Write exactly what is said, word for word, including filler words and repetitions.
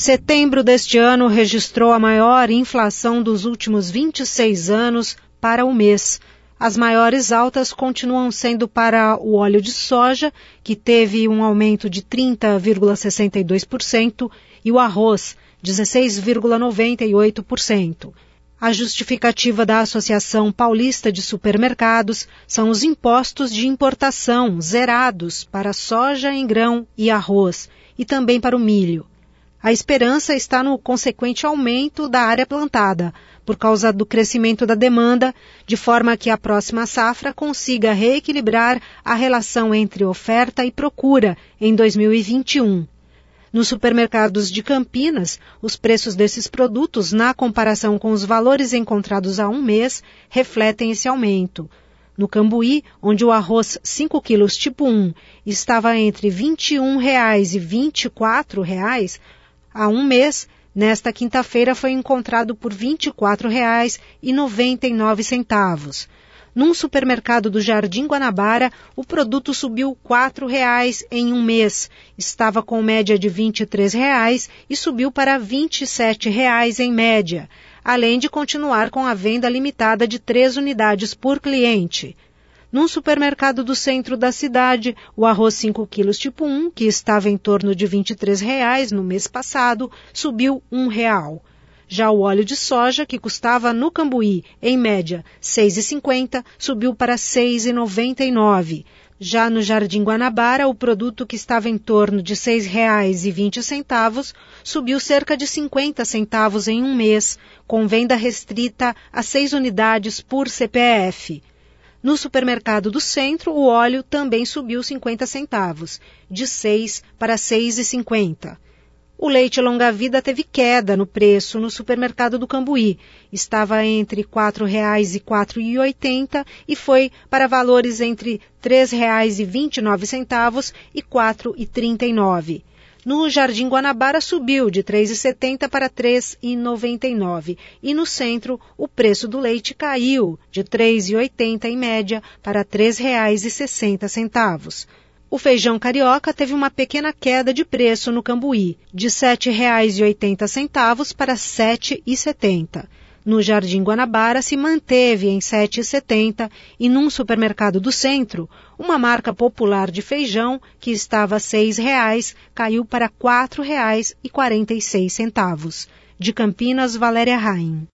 Setembro deste ano registrou a maior inflação dos últimos vinte e seis anos para o mês. As maiores altas continuam sendo para o óleo de soja, que teve um aumento de trinta vírgula sessenta e dois por cento, e o arroz, dezesseis vírgula noventa e oito por cento. A justificativa da Associação Paulista de Supermercados são os impostos de importação zerados para soja em grão e arroz, e também para o milho. A esperança está no consequente aumento da área plantada, por causa do crescimento da demanda, de forma que a próxima safra consiga reequilibrar a relação entre oferta e procura em dois mil e vinte e um. Nos supermercados de Campinas, os preços desses produtos, na comparação com os valores encontrados há um mês, refletem esse aumento. No Cambuí, onde o arroz cinco quilos tipo um estava entre vinte e um reais e vinte e quatro reais, há um mês, nesta quinta-feira foi encontrado por vinte e quatro reais e noventa e nove centavos. Num supermercado do Jardim Guanabara, o produto subiu quatro reais em um mês. Estava com média de vinte e três reais e subiu para vinte e sete reais em média, além de continuar com a venda limitada de três unidades por cliente. Num supermercado do centro da cidade, o arroz cinco quilos tipo um, que estava em torno de vinte e três reais no mês passado, subiu um real. Já o óleo de soja, que custava no Cambuí, em média, seis reais e cinquenta centavos, subiu para seis reais e noventa e nove centavos. Já no Jardim Guanabara, o produto que estava em torno de seis reais e vinte centavos subiu cerca de cinquenta centavos em um mês, com venda restrita a seis unidades por C P F. No supermercado do centro, o óleo também subiu cinquenta centavos, de seis para seis reais e cinquenta centavos. O leite longa-vida teve queda no preço no supermercado do Cambuí. Estava entre quatro reais e quatro reais e oitenta centavos e foi para valores entre três reais e vinte e nove centavos e quatro reais e trinta e nove centavos. No Jardim Guanabara subiu de três reais e setenta centavos para três reais e noventa e nove centavos. E no centro, o preço do leite caiu de três reais e oitenta centavos em média para três reais e sessenta centavos. O feijão carioca teve uma pequena queda de preço no Cambuí, de sete reais e oitenta centavos para sete reais e setenta centavos. No Jardim Guanabara se manteve em sete reais e setenta centavos e num supermercado do centro, uma marca popular de feijão, que estava a seis reais, caiu para quatro reais e quarenta e seis centavos. De Campinas, Valéria Raim.